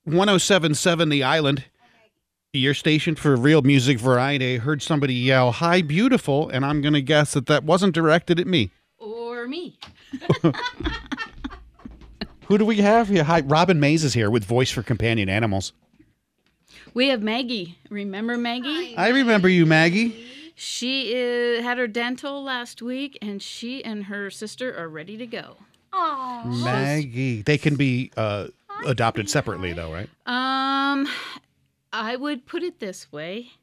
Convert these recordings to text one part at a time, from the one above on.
1077 The Island, your station for real music variety. I heard somebody yell, "Hi, beautiful," and I'm going to guess that wasn't directed at me. Or me. Who do we have here? Hi, Robin Mays is here with Voice for Companion Animals. We have Maggie. Remember Maggie? I remember you, Maggie. She had her dental last week, and she and her sister are ready to go. Oh, Maggie. They can be adopted separately, though, right? I would put it this way.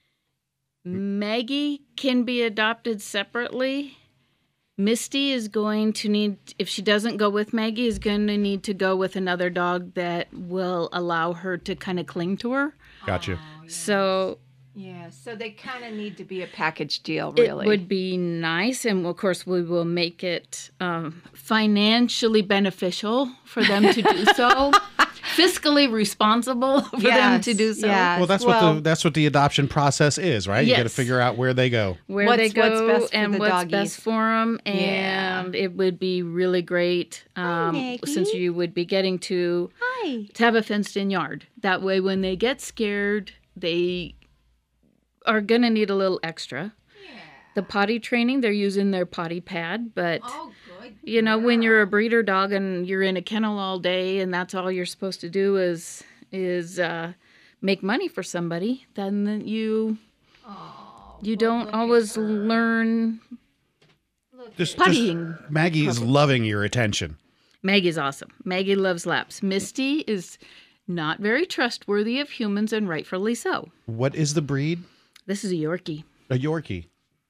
Maggie can be adopted separately. Misty is going to need, if she doesn't go with Maggie, is going to need to go with another dog that will allow her to kind of cling to her. Gotcha. So yeah, so they kind of need to be a package deal, really. it would be nice, and of course we will make it financially beneficial for them to do so. Fiscally responsible for them to do so. yes. Well, that's what the adoption process is, right? You got to Yes. figure out where they go. Where What's they go best for and the what's doggies. best for them, and it would be really great since you would be getting to have a fenced-in yard. That way, when they get scared, they are going to need a little extra. The potty training, they're using their potty pad, but you know, when you're a breeder dog and you're in a kennel all day and that's all you're supposed to do is make money for somebody, then you don't always learn pottying. Maggie is loving your attention. Maggie's awesome. Maggie loves laps. Misty is not very trustworthy of humans, and rightfully so. What is the breed? This is a Yorkie. A Yorkie.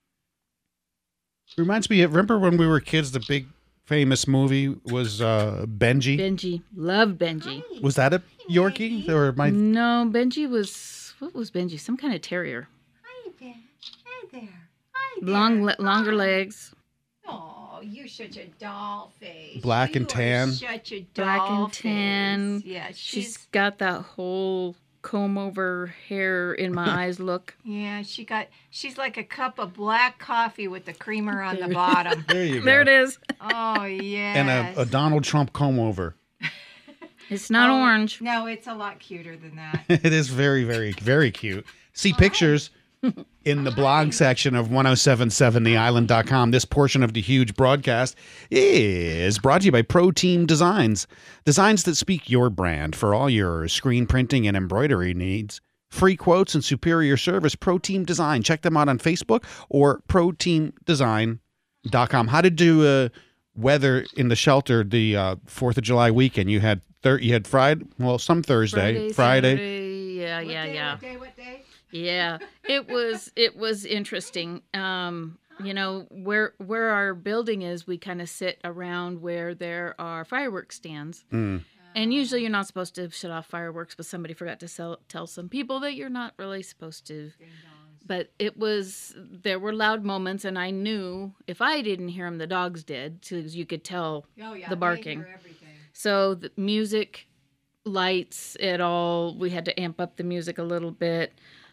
Reminds me, remember when we were kids, the big famous movie was Benji? Benji. Love Benji. Was that a Yorkie? Or my... No, Benji was, what was Benji? Some kind of terrier. Hi there. Hi there. Hi there. Longer legs. Oh, you're such a doll face. Black and tan. Such a doll Black and tan. face. Yeah, She's got that whole comb over hair in my eyes look. Yeah, she's like a cup of black coffee with the creamer on the bottom. There you go. There it is. Oh, yeah. And a Donald Trump comb over. It's not orange. No, it's a lot cuter than that. It is very, very, very cute. See pictures in the blog section of 1077theisland.com. This portion of the huge broadcast is brought to you by Pro Team Designs. Designs that speak your brand for all your screen printing and embroidery needs. Free quotes and superior service. Pro Team Design. Check them out on Facebook or proteamdesign.com. How did you weather in the shelter the 4th of July weekend? You had Friday, well, some Thursday, Friday. Saturday, yeah. What day? Yeah, it was interesting. You know, where our building is, we kind of sit around where there are fireworks stands. And usually you're not supposed to shut off fireworks, but somebody forgot to tell some people that you're not really supposed to. But there were loud moments, and I knew if I didn't hear them, the dogs did, because you could tell the barking. They hear everything. So the music, lights, we had to amp up the music a little bit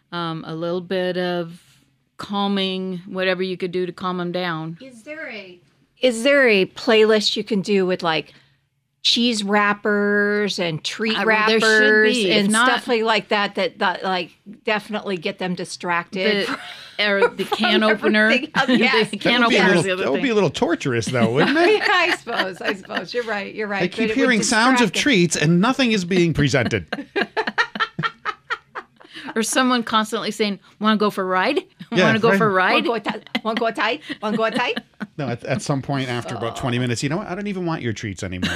of calming, whatever you could do to calm them down. Is there a playlist you can do with like cheese wrappers and treat There wrappers should be. If and not, stuff like that like definitely get them distracted? Or the can opener. Yes. The can opener is the other That would be thing. a little torturous, though, wouldn't it? Yeah, I suppose. You're right. I keep hearing sounds of treats and nothing is being presented. Or someone constantly saying, "Want to go for a ride? Yeah, Want to go right. for a ride?" Want to go tight? No, at some point after about 20 minutes, you know what? I don't even want your treats anymore.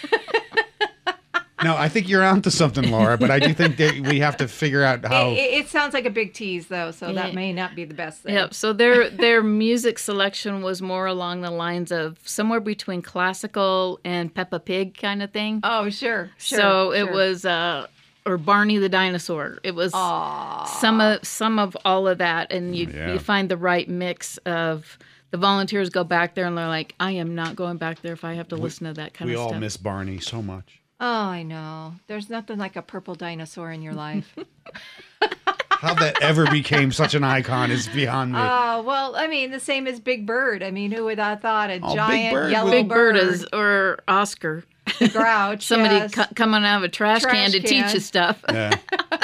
No, I think you're onto something, Laura, but I do think that we have to figure out how... It sounds like a big tease, though, so that may not be the best thing. Yep. So their music selection was more along the lines of somewhere between classical and Peppa Pig kind of thing. Oh, sure. So it was or Barney the dinosaur. It was some of all of that, and you find the right mix of. The volunteers go back there and they're like, I am not going back there if I have to listen to that kind of stuff. We all miss Barney so much. Oh, I know. There's nothing like a purple dinosaur in your life. How that ever became such an icon is beyond me. Oh, well, I mean, the same as Big Bird. I mean, who would have thought a giant Bird yellow Big Bird bird is, or Oscar. The Grouch. Somebody yes. coming out of a trash can to teach you stuff. Yeah.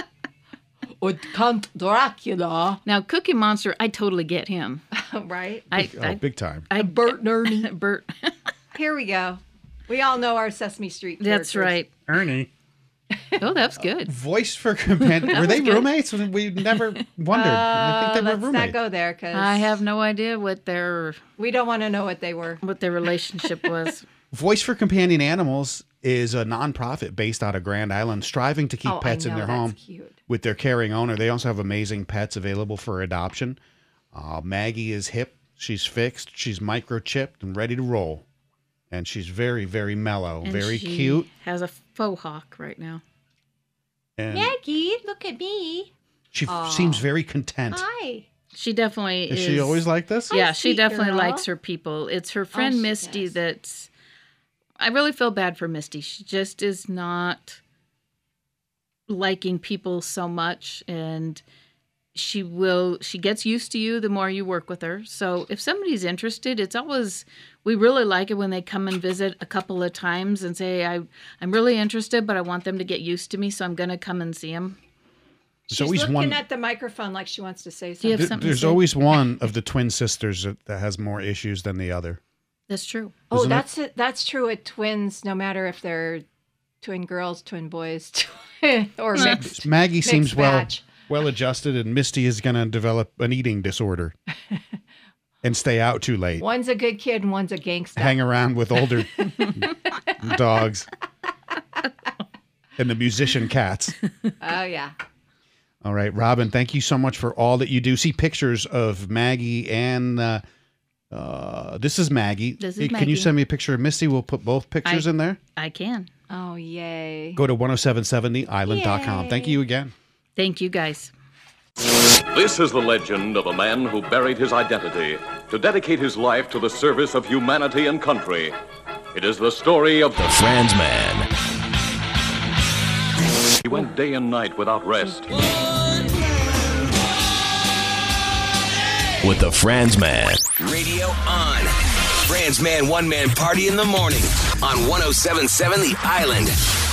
Or Count Dracula. Now, Cookie Monster, I totally get him. Right? Big time. Bert and Ernie. Bert. Here we go. We all know our Sesame Street characters. That's right. Ernie. Oh, that's good. Voice for companion. Were they good. roommates? We never wondered. I think they were Let's roommates. not go there because I have no idea what their we don't want to know what they were. relationship was. Voice for Companion Animals is a nonprofit based out of Grand Island, striving to keep pets in their home Cute. with their caring owner. They also have amazing pets available for adoption. Maggie is hip. She's fixed. She's microchipped and ready to roll. And she's very, very mellow, And very she cute. Has a faux hawk right now. And Maggie, look at me. she seems very content. Hi. She definitely is. Is she always like this? Yeah, Hi, she sweet definitely girl. likes her people. It's her friend she Misty does. that's. I really feel bad for Misty. She just is not liking people so much, and she gets used to you the more you work with her. So if somebody's interested, it's always, we really like it when they come and visit a couple of times and say, I'm really interested, but I want them to get used to me, so I'm going to come and see them. She's looking at the microphone like she wants to say Do you have something. something to There's say? always one of the twin sisters that has more issues than the other. That's true. Oh, Isn't it? that's true with twins, no matter if they're twin girls, twin boys, or mixed. Maggie seems mixed batch. well adjusted, and Misty is going to develop an eating disorder and stay out too late. One's a good kid and one's a gangster. Hang around with older dogs and the musician cats. Oh, yeah. All right, Robin, thank you so much for all that you do. See pictures of Maggie and this is Maggie. This is Hey, Can Maggie. you send me a picture of Misty? We'll put both pictures in there. I can. Oh, yay. Go to 1077theisland.com. Thank you again. Thank you, guys. This is the legend of a man who buried his identity to dedicate his life to the service of humanity and country. It is the story of The Franz Man. He went day and night without rest. With the Franz Man. Radio on. Franz Man One Man Party in the morning on 1077 The Island.